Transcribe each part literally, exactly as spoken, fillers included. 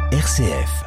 R C F.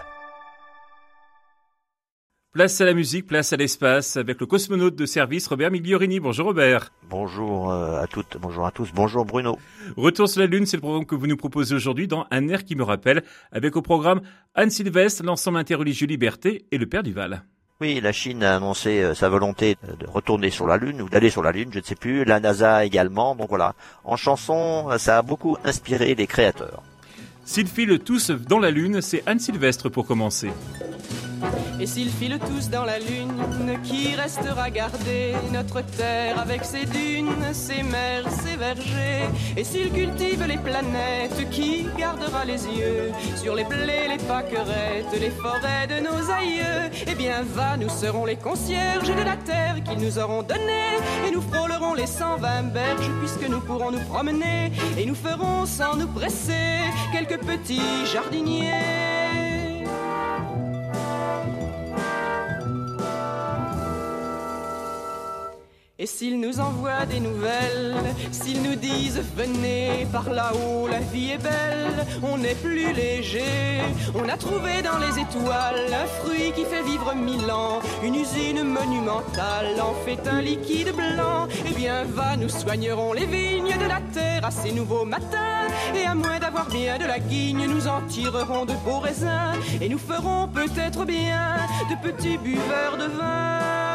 Place à la musique, place à l'espace, avec le cosmonaute de service Robert Migliorini. Bonjour Robert. Bonjour à toutes, bonjour à tous, bonjour Bruno. Retour sur la Lune, c'est le programme que vous nous proposez aujourd'hui dans Un air qui me rappelle, avec au programme Anne Sylvestre, l'ensemble interreligieux Liberté et le Père Duval. Oui, la Chine a annoncé sa volonté de retourner sur la Lune, ou d'aller sur la Lune, je ne sais plus, la NASA également, donc voilà. En chanson, ça a beaucoup inspiré les créateurs. S'ils filent tous dans la Lune, c'est Anne Sylvestre pour commencer. Et s'ils filent tous dans la lune, qui restera garder notre terre avec ses dunes, ses mers, ses vergers? Et s'ils cultivent les planètes, qui gardera les yeux sur les blés, les pâquerettes, les forêts de nos aïeux? Eh bien va, nous serons les concierges de la terre qu'ils nous auront donnée, et nous frôlerons les cent vingt berges, puisque nous pourrons nous promener, et nous ferons sans nous presser quelques petits jardiniers. Et s'ils nous envoient des nouvelles, s'ils nous disent « Venez, par là-haut, la vie est belle », on n'est plus léger. On a trouvé dans les étoiles un fruit qui fait vivre mille ans, une usine monumentale en fait un liquide blanc. Eh bien va, nous soignerons les vignes de la terre à ces nouveaux matins, et à moins d'avoir bien de la guigne, nous en tirerons de beaux raisins, et nous ferons peut-être bien de petits buveurs de vin.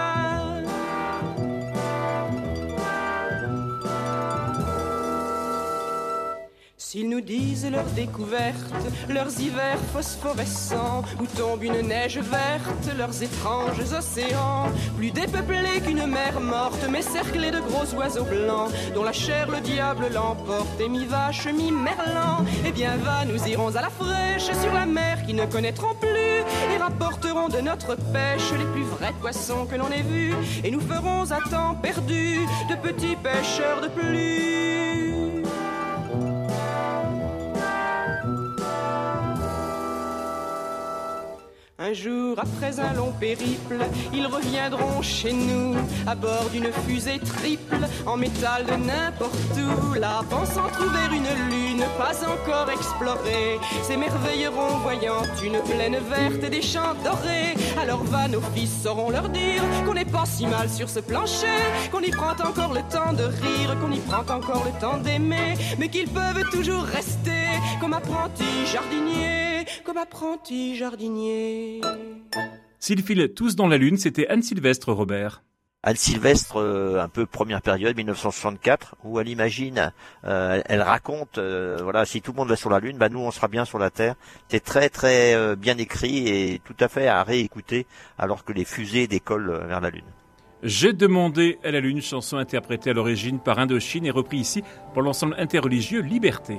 S'ils nous disent leurs découvertes, leurs hivers phosphorescents, où tombe une neige verte, leurs étranges océans, plus dépeuplés qu'une mer morte, mais cerclés de gros oiseaux blancs, dont la chair le diable l'emporte, et mi-vache, mi-merlan. Eh bien va, nous irons à la fraîche sur la mer qui ne connaîtront plus, et rapporterons de notre pêche les plus vrais poissons que l'on ait vus, et nous ferons à temps perdu de petits pêcheurs de plus. Un jour, après un long périple, ils reviendront chez nous à bord d'une fusée triple en métal de n'importe où. Là, pensant trouver une lune pas encore explorée, s'émerveilleront voyant une plaine verte et des champs dorés. Alors va, nos fils sauront leur dire qu'on n'est pas si mal sur ce plancher, qu'on y prend encore le temps de rire, qu'on y prend encore le temps d'aimer, mais qu'ils peuvent toujours rester comme apprentis jardiniers, comme apprentis jardiniers. S'ils filent tous dans la Lune, c'était Anne Sylvestre, Robert. Anne Sylvestre, euh, un peu première période, dix-neuf cent soixante-quatre, où elle imagine, euh, elle raconte, euh, voilà, si tout le monde va sur la Lune, bah nous on sera bien sur la Terre. C'est très très euh, bien écrit et tout à fait à réécouter alors que les fusées décollent vers la Lune. J'ai demandé à la Lune, chanson interprétée à l'origine par Indochine et repris ici pour l'ensemble interreligieux Liberté.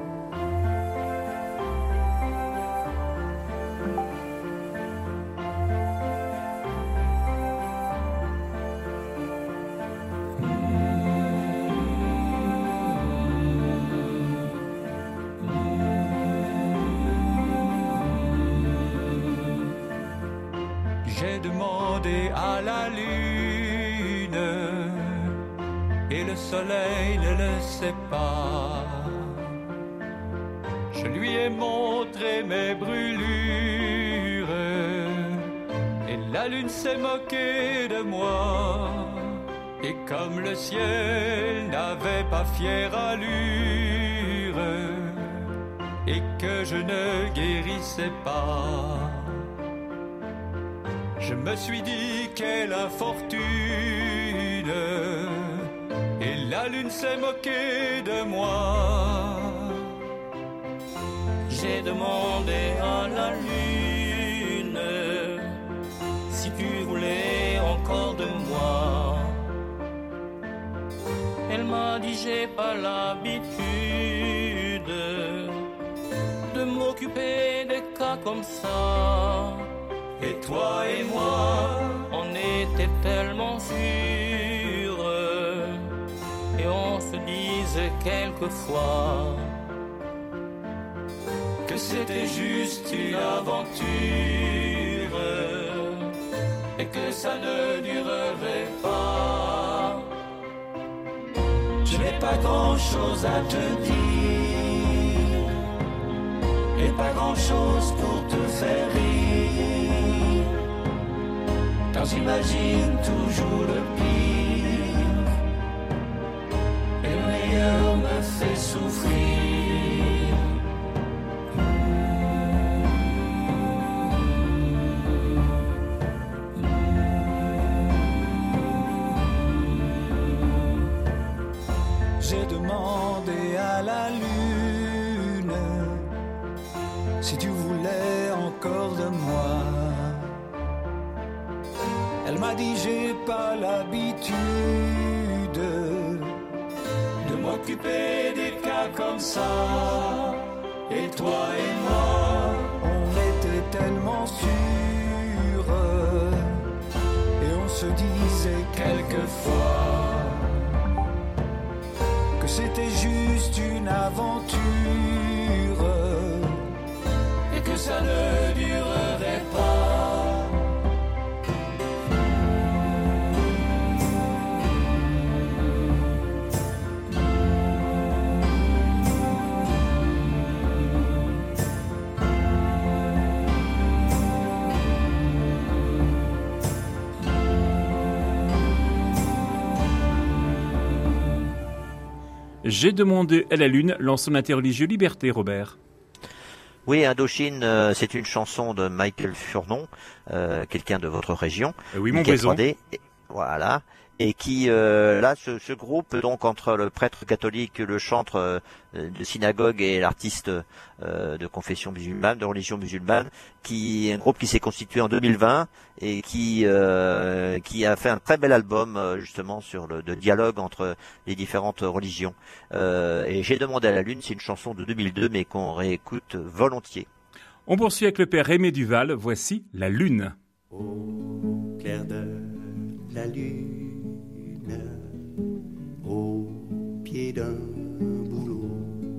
J'ai demandé à la lune et le soleil ne le sait pas. Je lui ai montré mes brûlures et la lune s'est moquée de moi. Et comme le ciel n'avait pas fière allure et que je ne guérissais pas, je me suis dit quelle infortune, et la lune s'est moquée de moi. J'ai demandé à la lune si tu voulais encore de moi. Elle m'a dit j'ai pas l'habitude de m'occuper des cas comme ça. Et toi et moi, on était tellement sûrs, et on se disait quelquefois que c'était juste une aventure et que ça ne durerait pas. Je n'ai pas grand chose à te dire et pas grand-chose pour te faire rire. Car j'imagine toujours le pire, et le meilleur me fait souffrir. J'ai demandé à la lune si tu voulais encore de moi. Elle m'a dit j'ai pas l'habitude de m'occuper des cas comme ça. Et toi et moi, on était tellement sûrs, et on se disait quelquefois que c'était juste une aventure et que ça ne durerait pas. J'ai demandé à la Lune, lançons l'interreligieux Liberté, Robert. Oui, Indochine, euh, c'est une chanson de Michael Furnon, euh, quelqu'un de votre région. Euh, oui, mon raison. Voilà. Et qui, euh, là, ce, ce groupe, donc, entre le prêtre catholique, le chantre euh, de synagogue et l'artiste euh, de confession musulmane, de religion musulmane, qui est un groupe qui s'est constitué en deux mille vingt et qui euh, qui a fait un très bel album, euh, justement, sur le de dialogue entre les différentes religions. Euh, et J'ai demandé à la Lune, c'est une chanson de deux mille deux, mais qu'on réécoute volontiers. On poursuit avec le père Aimé Duval, voici La Lune. Au clair de la lune, au pied d'un bouleau,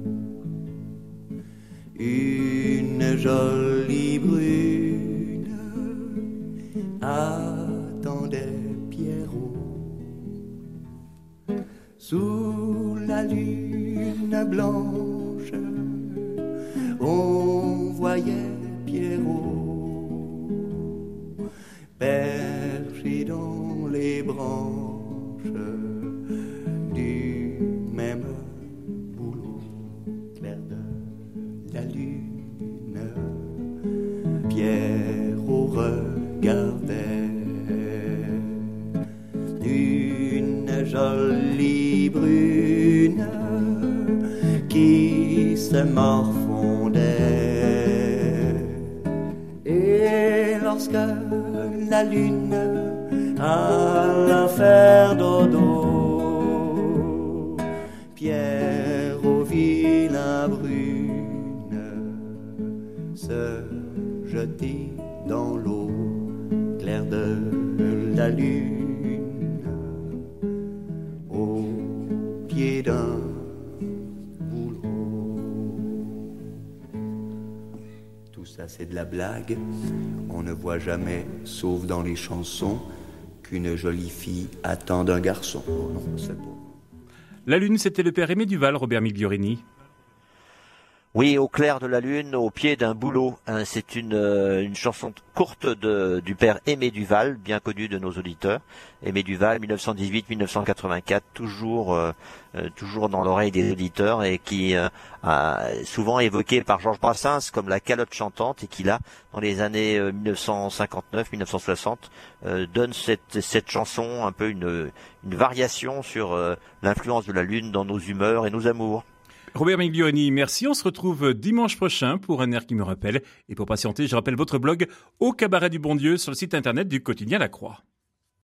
une jolie brune attendait Pierrot. Sous la lune blanche, on voyait Pierrot perché dans les branches du même boulot. Clair de la lune, Pierrot regardait une jolie brune qui se morfondait. Et lorsque la lune alla faire dodo, Pierrot vit la brune se jeter dans l'eau. Clair de la lune, au pied d'un boulot. Tout ça c'est de la blague, on ne voit jamais, sauf dans les chansons, qu'une jolie fille attend d'un garçon. Oh non, c'est beau. La Lune, c'était le père Aimé Duval, Robert Migliorini. Oui, au clair de la lune, au pied d'un bouleau. Hein, c'est une, euh, une chanson courte de, du père Aimé Duval, bien connu de nos auditeurs. Aimé Duval, dix-neuf cent dix-huit à dix-neuf cent quatre-vingt-quatre, toujours, euh, euh, toujours dans l'oreille des auditeurs et qui euh, a souvent évoqué par Georges Brassens comme la calotte chantante et qui là, dans les années euh, dix-neuf cent cinquante-neuf à dix-neuf cent soixante, euh, donne cette, cette chanson un peu une, une variation sur euh, l'influence de la lune dans nos humeurs et nos amours. Robert Migliorini, merci. On se retrouve dimanche prochain pour un air qui me rappelle. Et pour patienter, je rappelle votre blog Au Cabaret du Bon Dieu sur le site internet du quotidien La Croix.